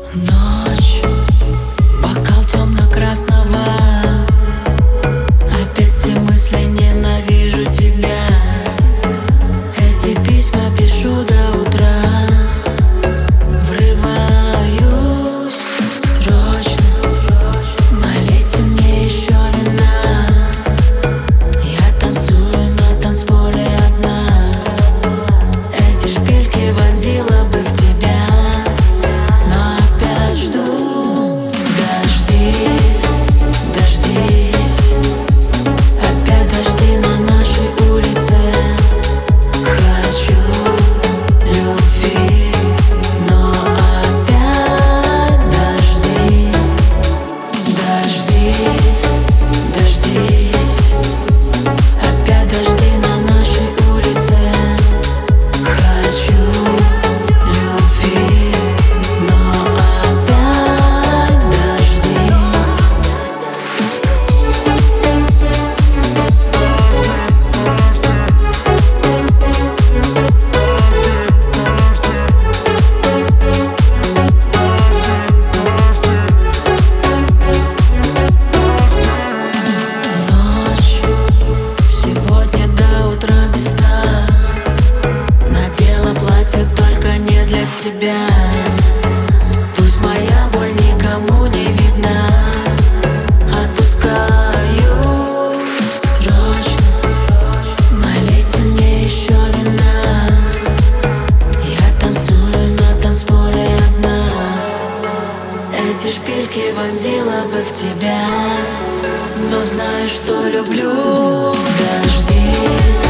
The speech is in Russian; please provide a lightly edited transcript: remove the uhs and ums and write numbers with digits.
Ночь, бокал темно-красного. Опять все мысли, ненавижу тебя. Эти письма пишу до утра. Врываюсь срочно, налейте мне еще вина. Я танцую на танцполе одна. Эти шпильки вонзила бы в тебя. Тебя. Пусть моя боль никому не видна. Отпускаю срочно, налейте мне еще вина. Я танцую на танцполе одна. Эти шпильки вонзила бы в тебя, но знаю, что люблю. Дожди.